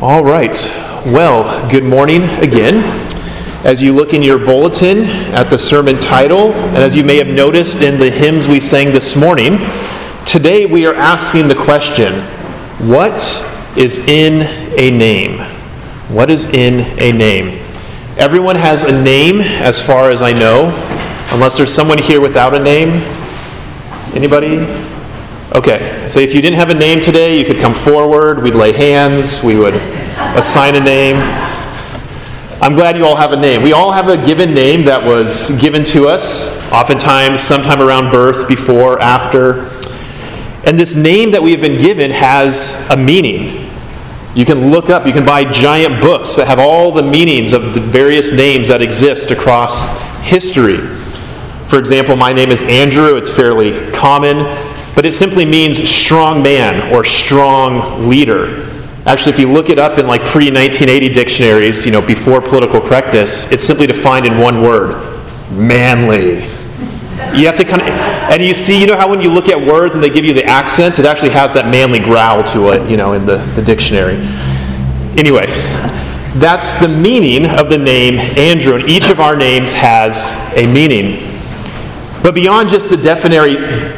All right. Well, good morning again. As you look in your bulletin at the sermon title, and as you may have noticed in the hymns we sang this morning, today we are asking the question, what is in a name? What is in a name? Everyone has a name as far as I know, unless there's someone here without a name. Anybody? Okay, so if you didn't have a name today, you could come forward, we'd lay hands, we would assign a name. I'm glad you all have a name. We all have a given name that was given to us, oftentimes sometime around birth, before, after. And this name that we have been given has a meaning. You can look up, you can buy giant books that have all the meanings of the various names that exist across history. For example, my name is Andrew. It's fairly common, but it simply means strong man or strong leader. Actually, if you look it up in like pre-1980 dictionaries, before political correctness, it's simply defined in one word: manly. You have to and you see, how when you look at words and they give you the accents, it actually has that manly growl to it, in the dictionary. Anyway, that's the meaning of the name Andrew, and each of our names has a meaning. But beyond just the definary?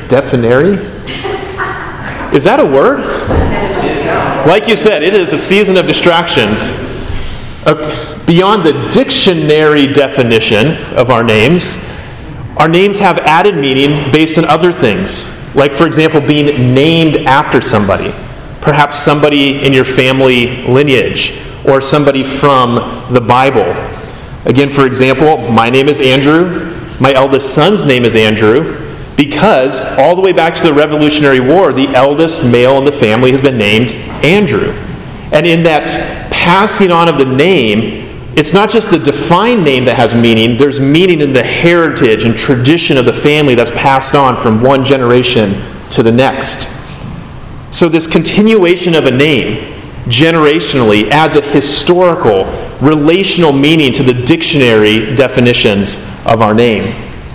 Is that a word? Like you said, it is a season of distractions. Beyond the dictionary definition of our names have added meaning based on other things. Like, for example, being named after somebody. Perhaps somebody in your family lineage, or somebody from the Bible. Again, for example, my name is Andrew. My eldest son's name is Andrew, because all the way back to the Revolutionary War, the eldest male in the family has been named Andrew. And in that passing on of the name, it's not just the defined name that has meaning, there's meaning in the heritage and tradition of the family that's passed on from one generation to the next. So this continuation of a name, generationally, adds a historical, relational meaning to the dictionary definitions of our name.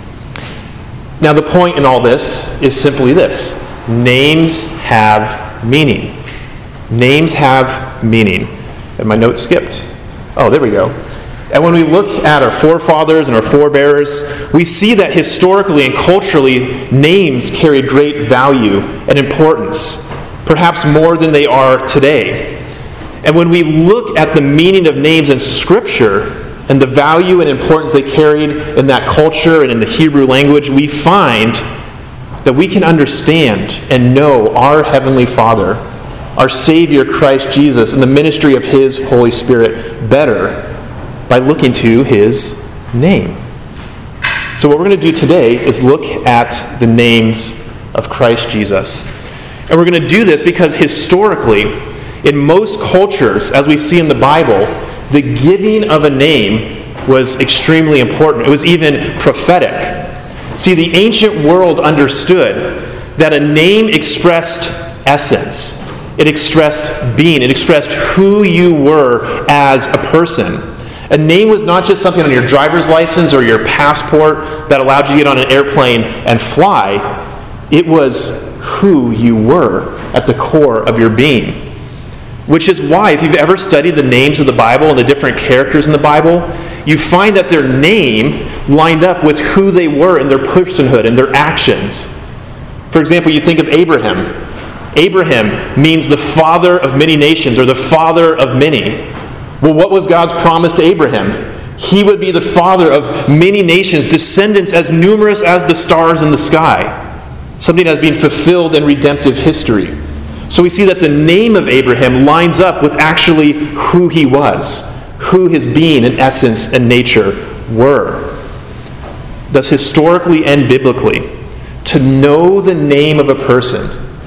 Now, the point in all this is simply this: names have meaning. Names have meaning. And my note skipped. Oh, there we go. And when we look at our forefathers and our forebears, we see that historically and culturally, names carried great value and importance, perhaps more than they are today. And when we look at the meaning of names in Scripture and the value and importance they carried in that culture and in the Hebrew language, we find that we can understand and know our Heavenly Father, our Savior Christ Jesus, and the ministry of His Holy Spirit better by looking to His name. So what we're going to do today is look at the names of Christ Jesus. And we're going to do this because historically, in most cultures, as we see in the Bible, the giving of a name was extremely important. It was even prophetic. See, the ancient world understood that a name expressed essence. It expressed being. It expressed who you were as a person. A name was not just something on your driver's license or your passport that allowed you to get on an airplane and fly. It was who you were at the core of your being. Which is why, if you've ever studied the names of the Bible and the different characters in the Bible, you find that their name lined up with who they were in their personhood and their actions. For example, you think of Abraham. Abraham means the father of many nations, or the father of many. Well, what was God's promise to Abraham? He would be the father of many nations, descendants as numerous as the stars in the sky. Something that has been fulfilled in redemptive history. So we see that the name of Abraham lines up with actually who he was, who his being and essence and nature were. Thus, historically and biblically, to know the name of a person,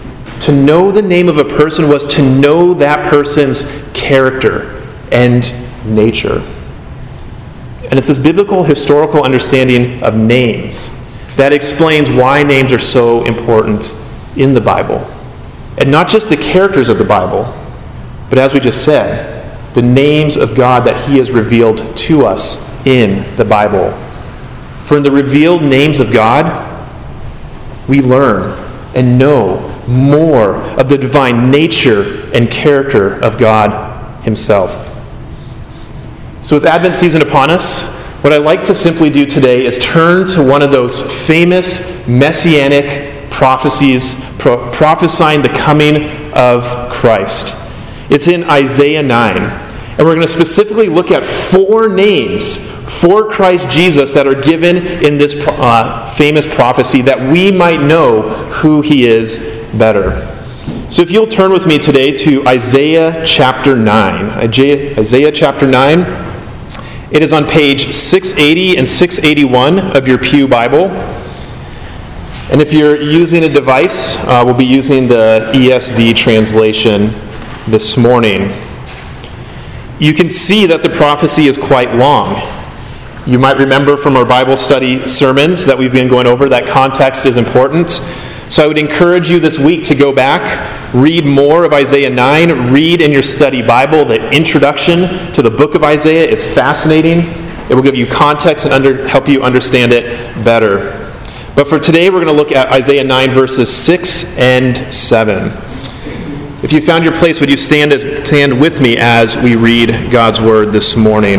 was to know that person's character and nature. And it's this biblical, historical understanding of names that explains why names are so important in the Bible. And not just the characters of the Bible, but as we just said, the names of God that He has revealed to us in the Bible. For in the revealed names of God, we learn and know more of the divine nature and character of God himself. So with Advent season upon us, what I'd like to simply do today is turn to one of those famous messianic prophecies prophesying the coming of Christ. It's in Isaiah 9. And we're going to specifically look at 4 names for Christ Jesus that are given in this famous prophecy that we might know who he is better. So if you'll turn with me today to Isaiah chapter 9. Isaiah chapter 9. It is on page 680 and 681 of your Pew Bible. And if you're using a device, we'll be using the ESV translation this morning. You can see that the prophecy is quite long. You might remember from our Bible study sermons that we've been going over that context is important. So I would encourage you this week to go back, read more of Isaiah 9, read in your study Bible the introduction to the book of Isaiah. It's fascinating. It will give you context and help you understand it better. But for today, we're going to look at Isaiah 9, verses 6 and 7. If you found your place, would you stand with me as we read God's Word this morning?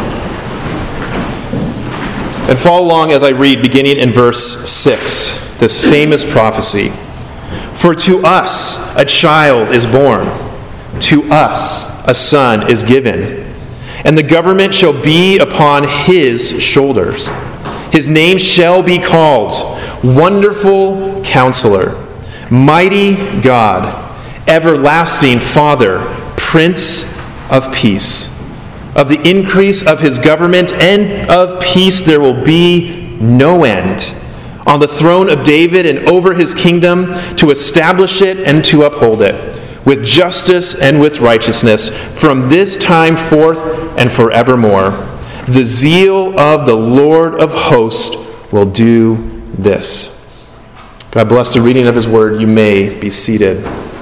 And follow along as I read, beginning in verse 6. This famous prophecy. For to us a child is born, to us a son is given, and the government shall be upon his shoulders. His name shall be called Wonderful Counselor, Mighty God, Everlasting Father, Prince of Peace. Of the increase of his government and of peace there will be no end. On the throne of David and over his kingdom, to establish it and to uphold it, with justice and with righteousness, from this time forth and forevermore. The zeal of the Lord of hosts will do this. God bless the reading of his word. You may be seated.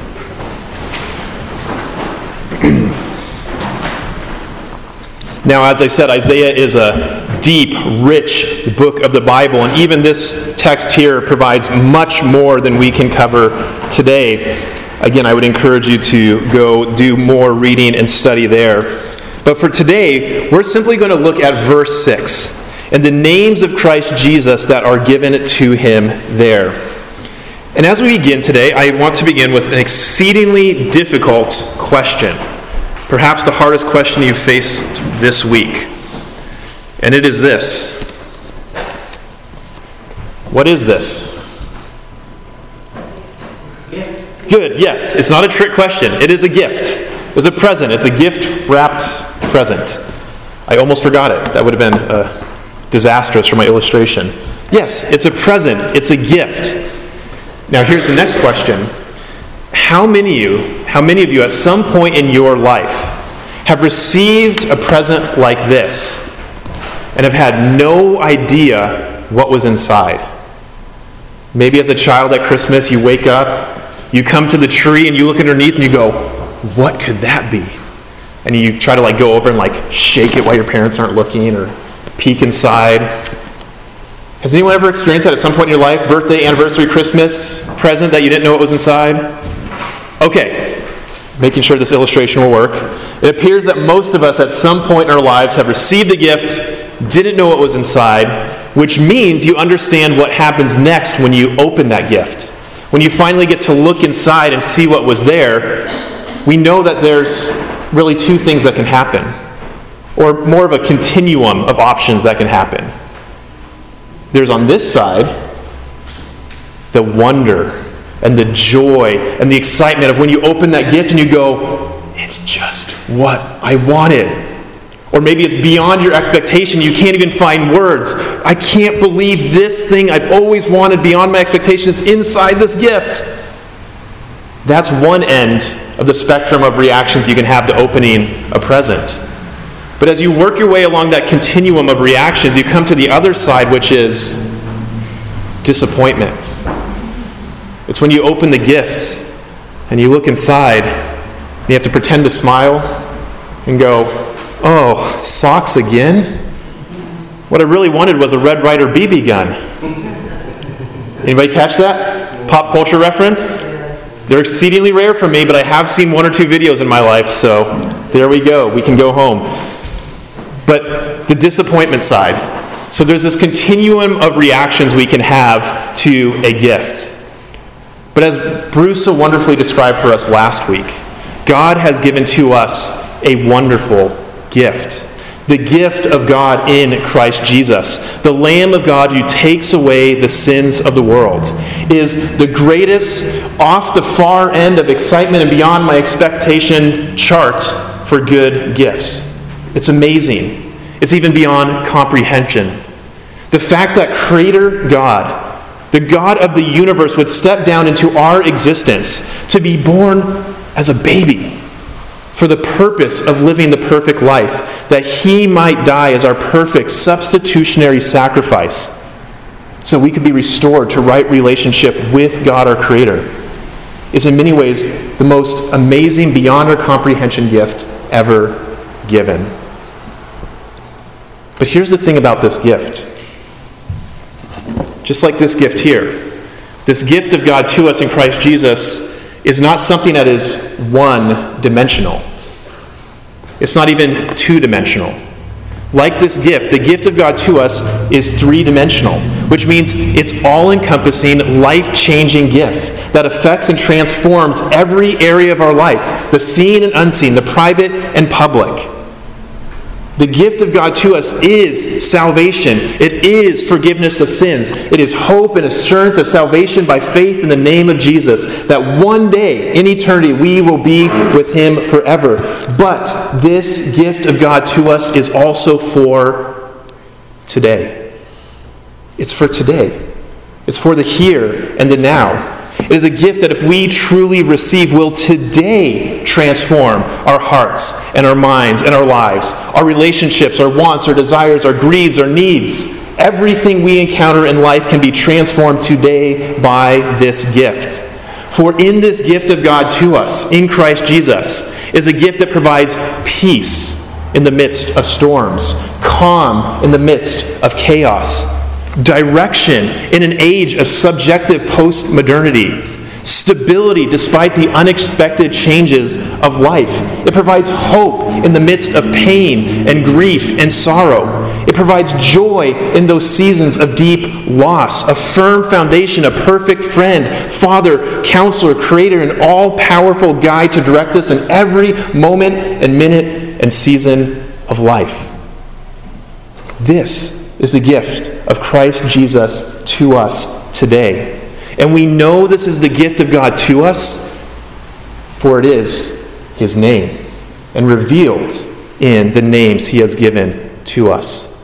Now, as I said, Isaiah is a deep, rich book of the Bible, and even this text here provides much more than we can cover today. Again, I would encourage you to go do more reading and study there. But for today, we're simply going to look at verse 6 and the names of Christ Jesus that are given to him there. And as we begin today, I want to begin with an exceedingly difficult question. Perhaps the hardest question you've faced this week. And it is this. What is this? Gift. Good, yes. It's not a trick question. It is a gift. It's a present. It's a gift-wrapped present. I almost forgot it. That would have been disastrous for my illustration. Yes, it's a present. It's a gift. Now here's the next question. How many of you at some point in your life have received a present like this and have had no idea what was inside? Maybe as a child at Christmas, you wake up, you come to the tree and you look underneath and you go, what could that be? And you try to go over and shake it while your parents aren't looking or peek inside. Has anyone ever experienced that at some point in your life? Birthday, anniversary, Christmas, present that you didn't know what was inside? Okay, making sure this illustration will work. It appears that most of us at some point in our lives have received a gift, didn't know what was inside, which means you understand what happens next when you open that gift. When you finally get to look inside and see what was there, we know that there's really 2 things that can happen, or more of a continuum of options that can happen. There's on this side the wonder and the joy and the excitement of when you open that gift and you go, it's just what I wanted. Or maybe it's beyond your expectation. You can't even find words. I can't believe this thing I've always wanted beyond my expectations inside this gift. That's one end of the spectrum of reactions you can have to opening a present. But as you work your way along that continuum of reactions, you come to the other side, which is disappointment. It's when you open the gift and you look inside and you have to pretend to smile and go, oh, socks again? What I really wanted was a Red Ryder BB gun. Anybody catch that? Pop culture reference? They're exceedingly rare for me, but I have seen 1 or 2 videos in my life, so There we go. We can go home. But the disappointment side. So there's this continuum of reactions we can have to a gift. But as Bruce so wonderfully described for us last week, God has given to us a wonderful gift. The gift of God in Christ Jesus, the Lamb of God who takes away the sins of the world, is the greatest, off the far end of excitement and beyond my expectation chart for good gifts. It's amazing. It's even beyond comprehension. The fact that Creator God, the God of the universe, would step down into our existence to be born as a baby for the purpose of living the perfect life, that He might die as our perfect substitutionary sacrifice so we could be restored to right relationship with God our Creator, is in many ways the most amazing, beyond our comprehension gift ever given. But here's the thing about this gift. Just like this gift here, this gift of God to us in Christ Jesus is not something that is one-dimensional. It's not even two-dimensional. Like this gift, the gift of God to us is three-dimensional, which means it's all-encompassing, life-changing gift that affects and transforms every area of our life, the seen and unseen, the private and public. The gift of God to us is salvation. It is forgiveness of sins. It is hope and assurance of salvation by faith in the name of Jesus, that one day in eternity we will be with Him forever. But this gift of God to us is also for today. It's for today. It's for the here and the now. It is a gift that if we truly receive will today transform our hearts and our minds and our lives, our relationships, our wants, our desires, our greeds, our needs. Everything we encounter in life can be transformed today by this gift. For in this gift of God to us, in Christ Jesus, is a gift that provides peace in the midst of storms, calm in the midst of chaos, direction in an age of subjective postmodernity, stability despite the unexpected changes of life. It provides hope in the midst of pain and grief and sorrow. It provides joy in those seasons of deep loss, a firm foundation, a perfect friend, Father, Counselor, Creator, and all-powerful guide to direct us in every moment and minute and season of life. This is the gift of Christ Jesus to us today. And we know this is the gift of God to us, for it is His name, and revealed in the names He has given to us.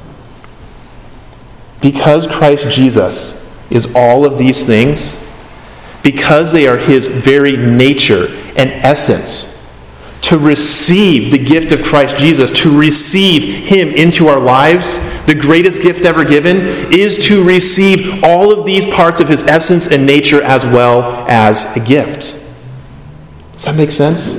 Because Christ Jesus is all of these things, because they are His very nature and essence, to receive the gift of Christ Jesus, to receive Him into our lives, the greatest gift ever given, is to receive all of these parts of His essence and nature as well as a gift. Does that make sense?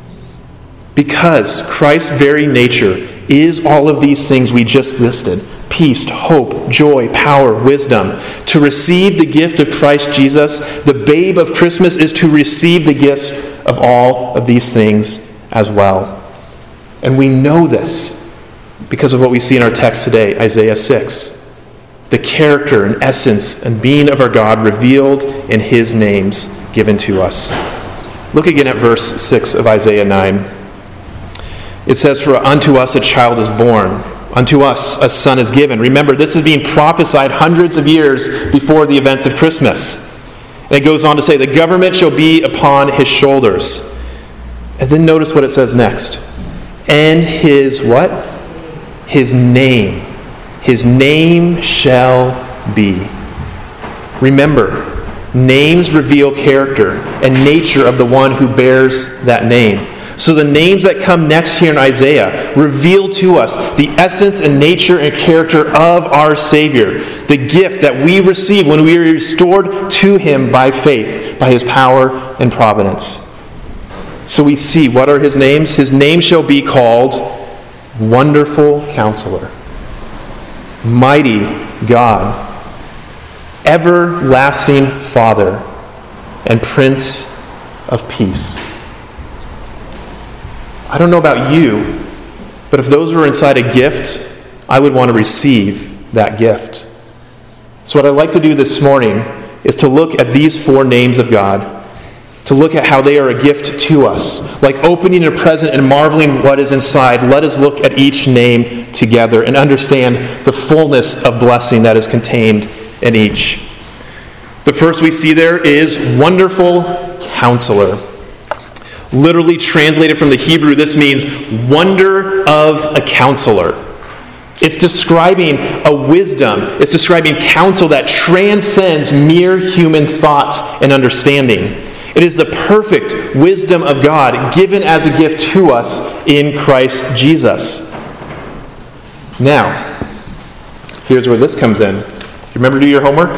Because Christ's very nature is all of these things we just listed: peace, hope, joy, power, wisdom. To receive the gift of Christ Jesus, the babe of Christmas, is to receive the gifts of all of these things as well. And we know this because of what we see in our text today, Isaiah 6. The character and essence and being of our God revealed in His names given to us. Look again at verse 6 of Isaiah 9. It says, "For unto us a child is born, unto us a son is given." Remember, this is being prophesied hundreds of years before the events of Christmas. And it goes on to say, "The government shall be upon His shoulders." And then notice what it says next. "And His" what? "His name. His name shall be." Remember, names reveal character and nature of the one who bears that name. So the names that come next here in Isaiah reveal to us the essence and nature and character of our Savior, the gift that we receive when we are restored to Him by faith, by His power and providence. So we see, what are His names? His name shall be called Wonderful Counselor, Mighty God, Everlasting Father, and Prince of Peace. I don't know about you, but if those were inside a gift, I would want to receive that gift. So what I'd like to do this morning is to look at these 4 names of God, to look at how they are a gift to us. Like opening a present and marveling what is inside, let us look at each name together and understand the fullness of blessing that is contained in each. The first we see there is Wonderful Counselor. Literally translated from the Hebrew, this means wonder of a counselor. It's describing a wisdom. It's describing counsel that transcends mere human thought and understanding. It is the perfect wisdom of God given as a gift to us in Christ Jesus. Now, here's where this comes in. You remember to do your homework?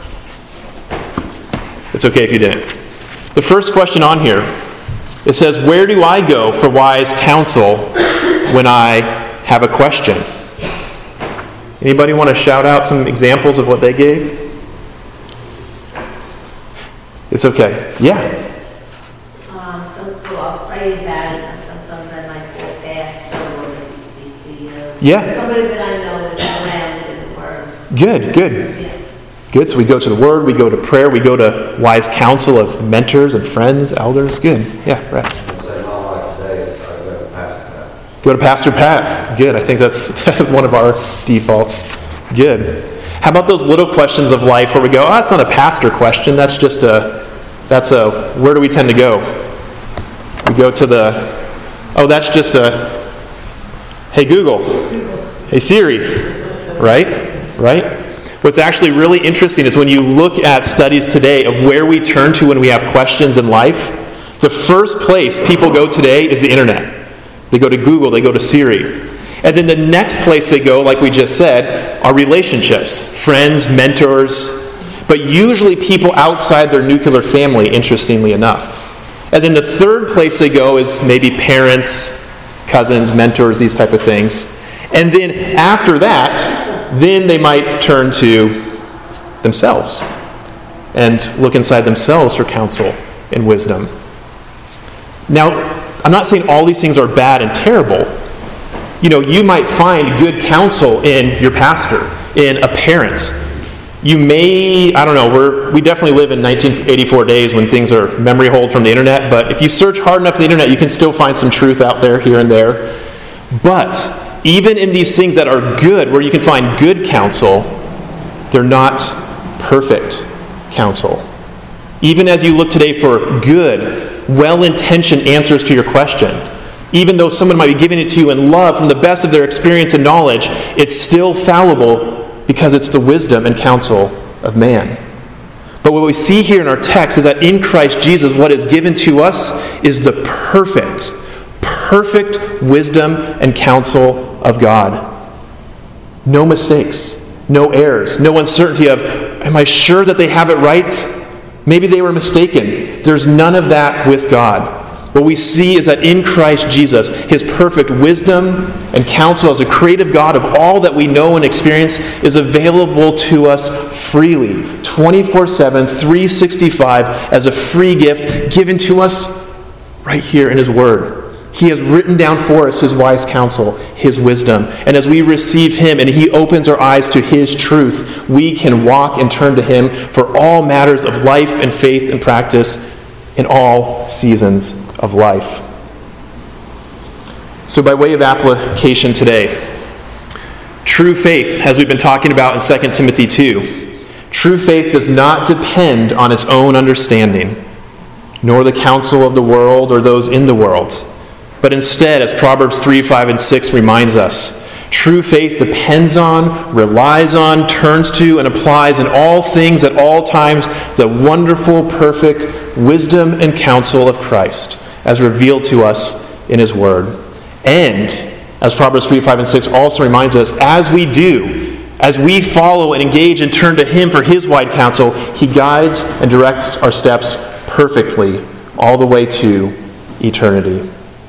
It's okay if you didn't. The first question on here, it says, where do I go for wise counsel when I have a question? Anybody want to shout out some examples of what they gave? It's okay. Yeah. I'll pray about it, and sometimes I might go fast or maybe speak to you. Yeah. Somebody that I know is around in the Word. Good. Yeah. Good. So we go to the Word, we go to prayer, we go to wise counsel of mentors and friends, elders. Good. Yeah, Brad. Go to Pastor Pat. Good. I think that's one of our defaults. Good. How about those little questions of life where we go, that's not a pastor question, that's where do we tend to go? We go to that's just hey Google, hey Siri, right? What's actually really interesting is when you look at studies today of where we turn to when we have questions in life, the first place people go today is the internet. They go to Google, they go to Siri. And then the next place they go, like we just said, are relationships, friends, mentors, but usually people outside their nuclear family, interestingly enough. And then the third place they go is maybe parents, cousins, mentors, these type of things. And then after that, then they might turn to themselves and look inside themselves for counsel and wisdom. Now, I'm not saying all these things are bad and terrible. You might find good counsel in your pastor, in a parent. You may, we definitely live in 1984 days when things are memory hold from the internet, but if you search hard enough on the internet, you can still find some truth out there, here and there. But even in these things that are good, where you can find good counsel, they're not perfect counsel. Even as you look today for good, well-intentioned answers to your question, even though someone might be giving it to you in love from the best of their experience and knowledge, it's still fallible because it's the wisdom and counsel of man. But what we see here in our text is that in Christ Jesus, what is given to us is the perfect wisdom and counsel of God. No mistakes, no errors, no uncertainty of, am I sure that they have it right? Maybe they were mistaken. There's none of that with God. What we see is that in Christ Jesus, His perfect wisdom and counsel as a creative God of all that we know and experience is available to us freely, 24/7, 365, as a free gift given to us right here in His Word. He has written down for us His wise counsel, His wisdom. And as we receive Him and He opens our eyes to His truth, we can walk and turn to Him for all matters of life and faith and practice in all seasons of life. So by way of application today, true faith, as we've been talking about in 2 Timothy 2, true faith does not depend on its own understanding, nor the counsel of the world or those in the world. But instead, as Proverbs 3, 5, and 6 reminds us, true faith depends on, relies on, turns to, and applies in all things at all times the wonderful, perfect wisdom and counsel of Christ, as revealed to us in His Word. And, as Proverbs 3, 5, and 6 also reminds us, as we follow and engage and turn to Him for His wide counsel, He guides and directs our steps perfectly all the way to eternity.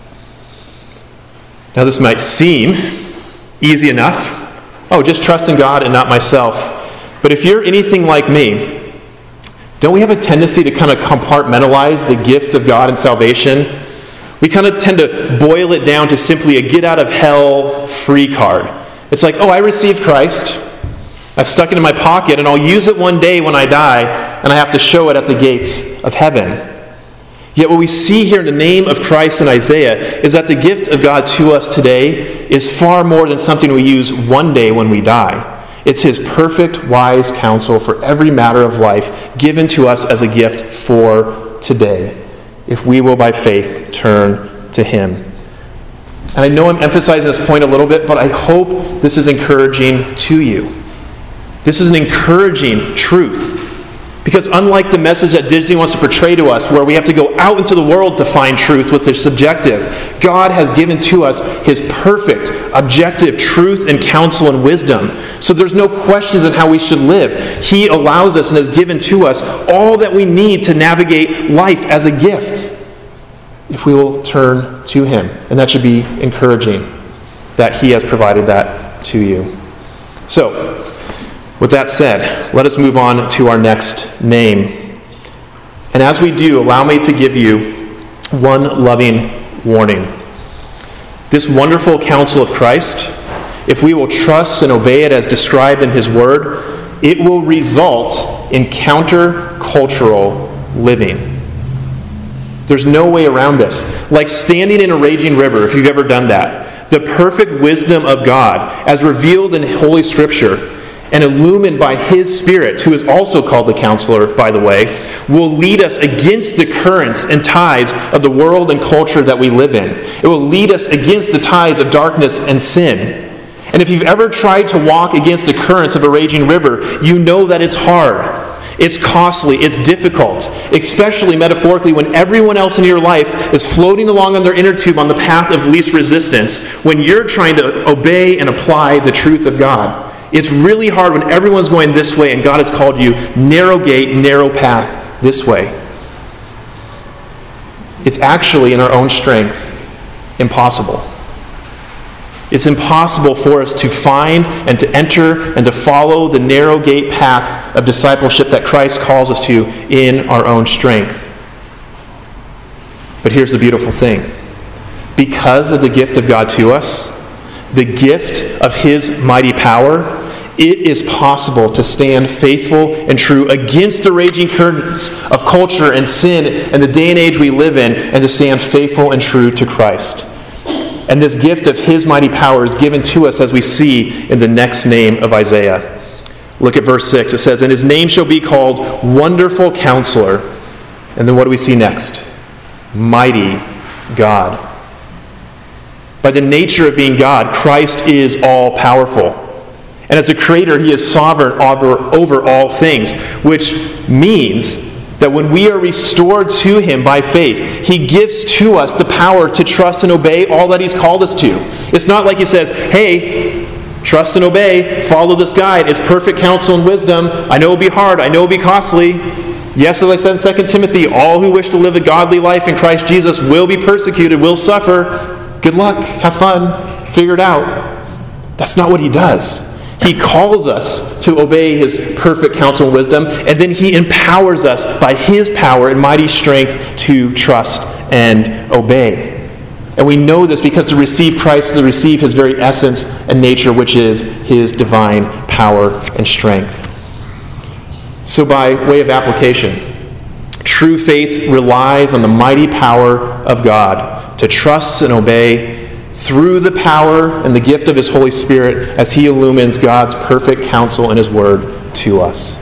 Now this might seem easy enough. Oh, just trust in God and not myself. But if you're anything like me, don't we have a tendency to kind of compartmentalize the gift of God and salvation? We kind of tend to boil it down to simply a get-out-of-hell free card. It's like, oh, I received Christ. I've stuck it in my pocket, and I'll use it one day when I die, and I have to show it at the gates of heaven. Yet what we see here in the name of Christ in Isaiah is that the gift of God to us today is far more than something we use one day when we die. It's his perfect, wise counsel for every matter of life given to us as a gift for today, if we will by faith turn to him. And I know I'm emphasizing this point a little bit, but I hope this is encouraging to you. This is an encouraging truth. Because unlike the message that Disney wants to portray to us, where we have to go out into the world to find truth, which is subjective, God has given to us his perfect, objective truth and counsel and wisdom. So there's no questions on how we should live. He allows us and has given to us all that we need to navigate life as a gift, if we will turn to him. And that should be encouraging, that he has provided that to you. So, with that said, let us move on to our next name. And as we do, allow me to give you one loving warning. This wonderful counsel of Christ, if we will trust and obey it as described in his word, it will result in counter-cultural living. There's no way around this. Like standing in a raging river, if you've ever done that. The perfect wisdom of God, as revealed in Holy Scripture, and illumined by his Spirit, who is also called the Counselor, by the way, will lead us against the currents and tides of the world and culture that we live in. It will lead us against the tides of darkness and sin. And if you've ever tried to walk against the currents of a raging river, you know that it's hard. It's costly. It's difficult, especially metaphorically when everyone else in your life is floating along on their inner tube on the path of least resistance, when you're trying to obey and apply the truth of God. It's really hard when everyone's going this way and God has called you narrow gate, narrow path this way. It's actually, in our own strength, impossible. It's impossible for us to find and to enter and to follow the narrow gate path of discipleship that Christ calls us to in our own strength. But here's the beautiful thing. Because of the gift of God to us, the gift of his mighty power, it is possible to stand faithful and true against the raging currents of culture and sin and the day and age we live in, and to stand faithful and true to Christ. And this gift of his mighty power is given to us as we see in the next name of Isaiah. Look at verse 6. It says, "And his name shall be called Wonderful Counselor." And then what do we see next? Mighty God. By the nature of being God, Christ is all-powerful. And as a creator, he is sovereign over all things, which means that when we are restored to him by faith, he gives to us the power to trust and obey all that he's called us to. It's not like he says, hey, trust and obey, follow this guide. It's perfect counsel and wisdom. I know it'll be hard. I know it'll be costly. Yes, as I said in 2 Timothy, all who wish to live a godly life in Christ Jesus will be persecuted, will suffer. Good luck. Have fun. Figure it out. That's not what he does. He calls us to obey his perfect counsel and wisdom, and then he empowers us by his power and mighty strength to trust and obey. And we know this because to receive Christ is to receive his very essence and nature, which is his divine power and strength. So by way of application, true faith relies on the mighty power of God to trust and obey through the power and the gift of his Holy Spirit as he illumines God's perfect counsel and his word to us.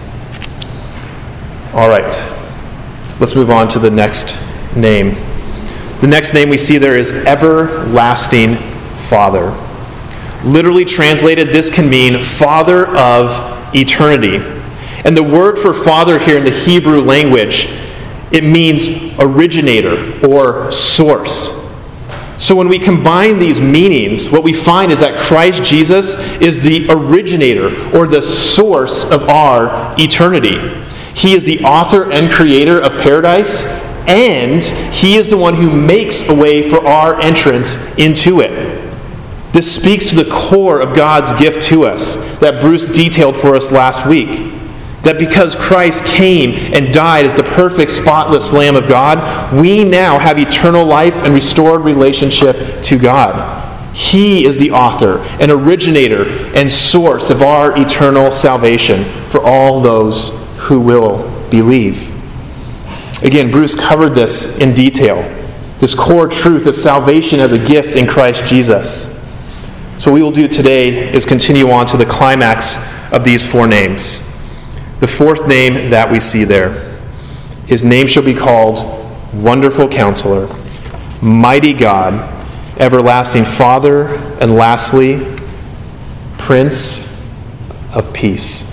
All right, let's move on to the next name. The next name we see there is Everlasting Father. Literally translated, this can mean Father of Eternity. And the word for father here in the Hebrew language, it means originator or source. So when we combine these meanings, what we find is that Christ Jesus is the originator or the source of our eternity. He is the author and creator of paradise, and he is the one who makes a way for our entrance into it. This speaks to the core of God's gift to us that Bruce detailed for us last week. That because Christ came and died as the perfect, spotless Lamb of God, we now have eternal life and restored relationship to God. He is the author and originator and source of our eternal salvation for all those who will believe. Again, Bruce covered this in detail. This core truth of salvation as a gift in Christ Jesus. So what we will do today is continue on to the climax of these four names. The fourth name that we see there. His name shall be called Wonderful Counselor, Mighty God, Everlasting Father, and lastly, Prince of Peace.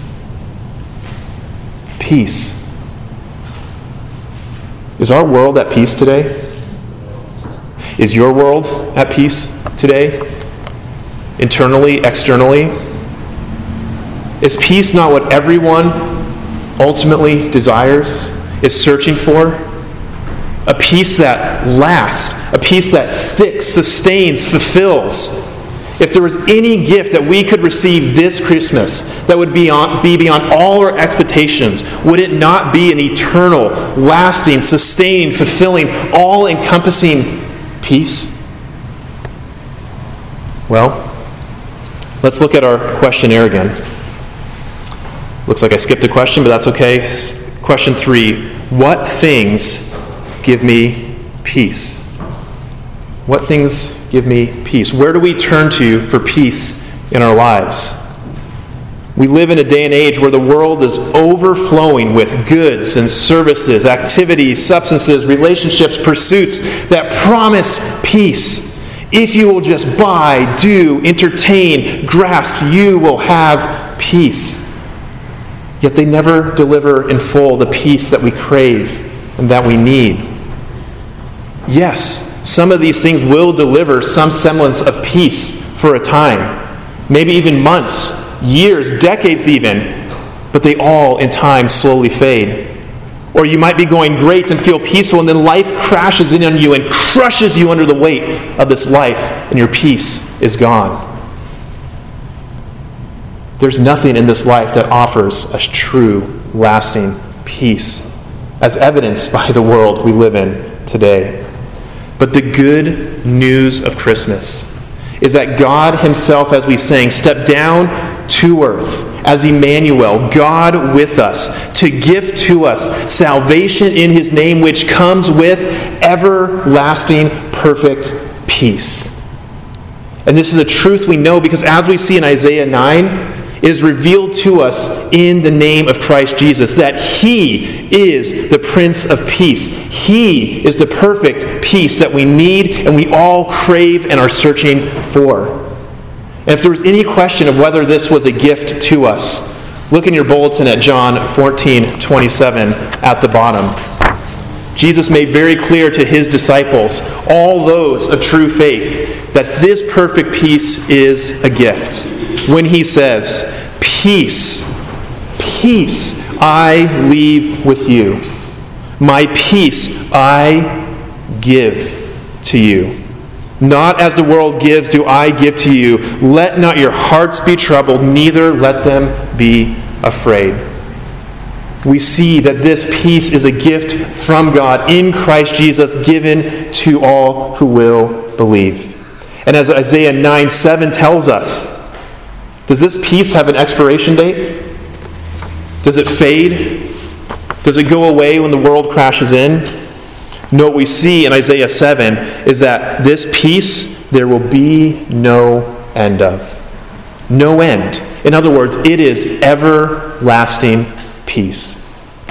Peace. Is our world at peace today? Is your world at peace today? Internally, externally? Is peace not what everyone ultimately desires, is searching for? A peace that lasts, a peace that sticks, sustains, fulfills. If there was any gift that we could receive this Christmas that would be beyond all our expectations, would it not be an eternal, lasting, sustaining, fulfilling, all-encompassing peace? Well, let's look at our questionnaire again. Looks like I skipped a question, but that's okay. Question 3. What things give me peace? What things give me peace? Where do we turn to for peace in our lives? We live in a day and age where the world is overflowing with goods and services, activities, substances, relationships, pursuits that promise peace. If you will just buy, do, entertain, grasp, you will have peace. Yet they never deliver in full the peace that we crave and that we need. Yes, some of these things will deliver some semblance of peace for a time, maybe even months, years, decades even, but they all in time slowly fade. Or you might be going great and feel peaceful, and then life crashes in on you and crushes you under the weight of this life, and your peace is gone. There's nothing in this life that offers us true, lasting peace, as evidenced by the world we live in today. But the good news of Christmas is that God himself, as we sang, stepped down to earth as Emmanuel, God with us, to give to us salvation in his name, which comes with everlasting, perfect peace. And this is a truth we know because as we see in Isaiah 9, it is revealed to us in the name of Christ Jesus that he is the Prince of Peace. He is the perfect peace that we need and we all crave and are searching for. And if there was any question of whether this was a gift to us, look in your bulletin at John 14:27 at the bottom. Jesus made very clear to his disciples, all those of true faith, that this perfect peace is a gift. When he says, peace I leave with you. My peace I give to you. Not as the world gives do I give to you. Let not your hearts be troubled, neither let them be afraid. We see that this peace is a gift from God in Christ Jesus, given to all who will believe. And as Isaiah 9:7 tells us, does this peace have an expiration date? Does it fade? Does it go away when the world crashes in? No, what we see in Isaiah 7 is that this peace there will be no end of. No end. In other words, it is everlasting peace.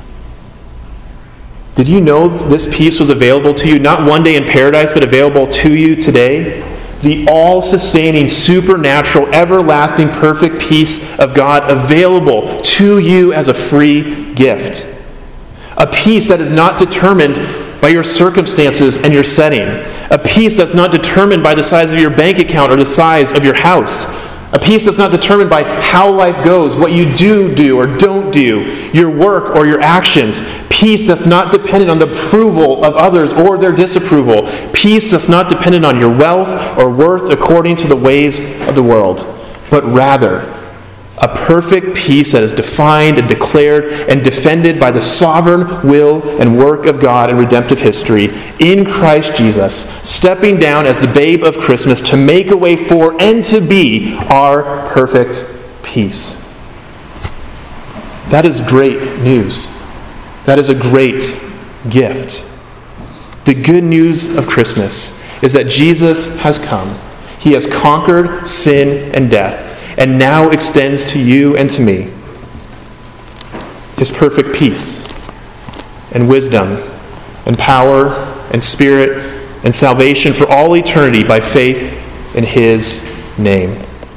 Did you know this peace was available to you, not one day in paradise, but available to you today? The all-sustaining, supernatural, everlasting, perfect peace of God available to you as a free gift. A peace that is not determined by your circumstances and your setting. A peace that's not determined by the size of your bank account or the size of your house. A peace that's not determined by how life goes, what you do or don't do, your work or your actions. Peace that's not dependent on the approval of others or their disapproval. Peace that's not dependent on your wealth or worth according to the ways of the world, but rather A perfect peace that is defined and declared and defended by the sovereign will and work of God in redemptive history in Christ Jesus, stepping down as the babe of Christmas to make a way for and to be our perfect peace. That is great news. That is a great gift. The good news of Christmas is that Jesus has come. He has conquered sin and death, and now extends to you and to me His perfect peace and wisdom and power and spirit and salvation for all eternity by faith in His name.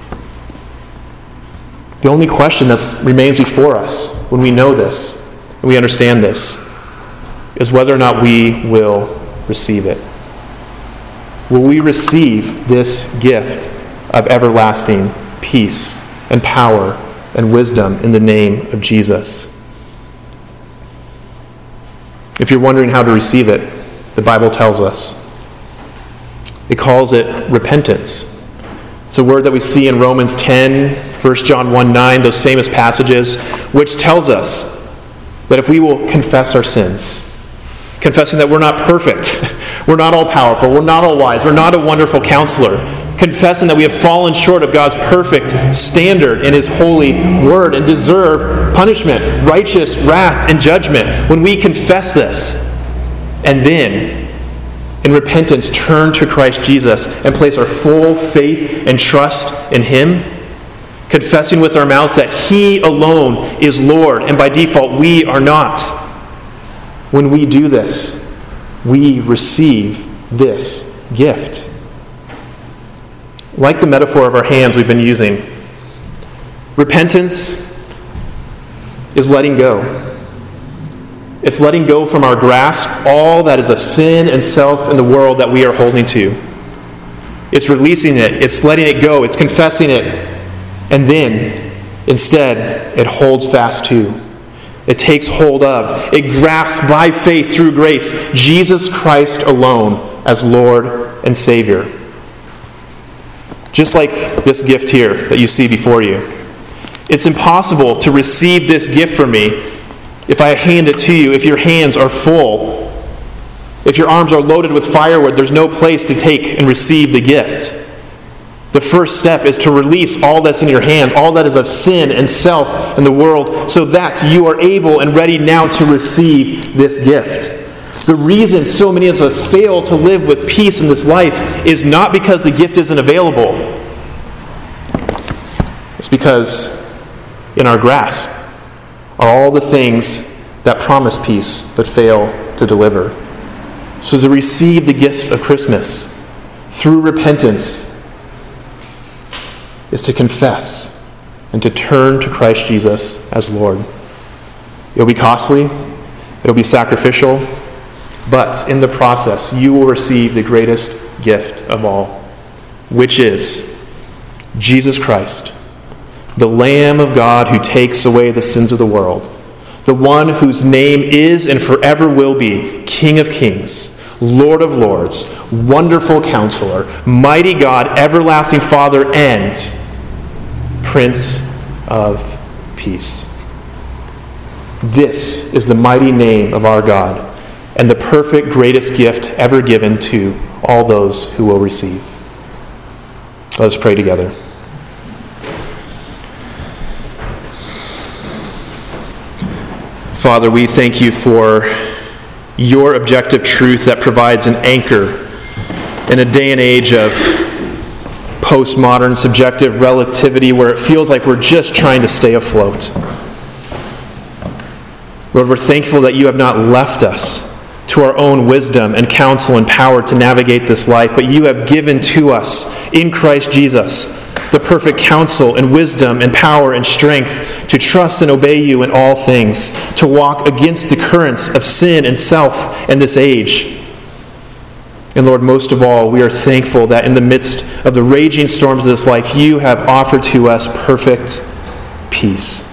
The only question that remains before us when we know this, and we understand this, is whether or not we will receive it. Will we receive this gift of everlasting peace and power and wisdom in the name of Jesus? If you're wondering how to receive it, the Bible tells us. It calls it repentance. It's a word that we see in Romans 10, 1 John 1:9, those famous passages, which tells us that if we will confess our sins, confessing that we're not perfect, we're not all powerful, we're not all wise, we're not a wonderful counselor, confessing that we have fallen short of God's perfect standard in His holy word and deserve punishment, righteous wrath, and judgment. When we confess this, and then in repentance turn to Christ Jesus and place our full faith and trust in Him, confessing with our mouths that He alone is Lord, and by default we are not. When we do this, we receive this gift. Like the metaphor of our hands we've been using, repentance is letting go. It's letting go from our grasp all that is of sin and self in the world that we are holding to. It's releasing it. It's letting it go. It's confessing it. And then, instead, it holds fast to. It takes hold of. It grasps by faith through grace Jesus Christ alone as Lord and Savior. Just like this gift here that you see before you. It's impossible to receive this gift from me if I hand it to you, if your hands are full. If your arms are loaded with firewood, there's no place to take and receive the gift. The first step is to release all that's in your hands, all that is of sin and self in the world, so that you are able and ready now to receive this gift. The reason so many of us fail to live with peace in this life is not because the gift isn't available. It's because in our grasp are all the things that promise peace but fail to deliver. So to receive the gift of Christmas through repentance is to confess and to turn to Christ Jesus as Lord. It'll be costly, it'll be sacrificial, but in the process you will receive the greatest gift of all, which is Jesus Christ, the Lamb of God who takes away the sins of the world, the one whose name is and forever will be King of Kings, Lord of Lords, Wonderful Counselor, Mighty God, Everlasting Father, and Prince of Peace. This is the mighty name of our God and the perfect greatest gift ever given to all those who will receive. Let us pray together. Father, we thank you for your objective truth that provides an anchor in a day and age of postmodern subjective relativity where it feels like we're just trying to stay afloat. Lord, we're thankful that you have not left us to our own wisdom and counsel and power to navigate this life, but you have given to us in Christ Jesus the perfect counsel and wisdom and power and strength to trust and obey you in all things, to walk against the currents of sin and self in this age. And Lord, most of all, we are thankful that in the midst of the raging storms of this life, you have offered to us perfect peace.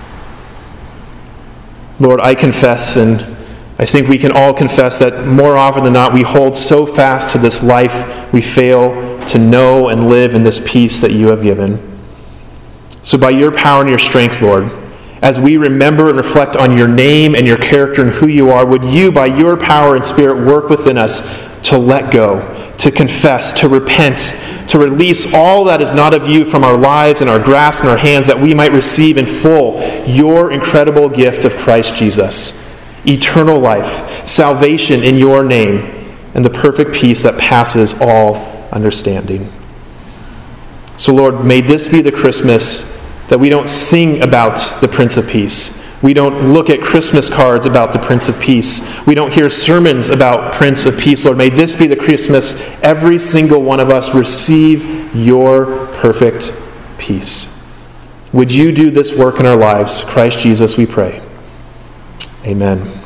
Lord, I confess, and I think we can all confess that more often than not, we hold so fast to this life, we fail to know and live in this peace that you have given. So by your power and your strength, Lord, as we remember and reflect on your name and your character and who you are, would you, by your power and Spirit, work within us to let go, to confess, to repent, to release all that is not of you from our lives and our grasp and our hands, that we might receive in full your incredible gift of Christ Jesus, eternal life, salvation in your name, and the perfect peace that passes all understanding. So Lord, may this be the Christmas that we don't sing about the Prince of Peace. We don't look at Christmas cards about the Prince of Peace. We don't hear sermons about Prince of Peace. Lord, may this be the Christmas every single one of us receive your perfect peace. Would you do this work in our lives? Christ Jesus, we pray. Amen.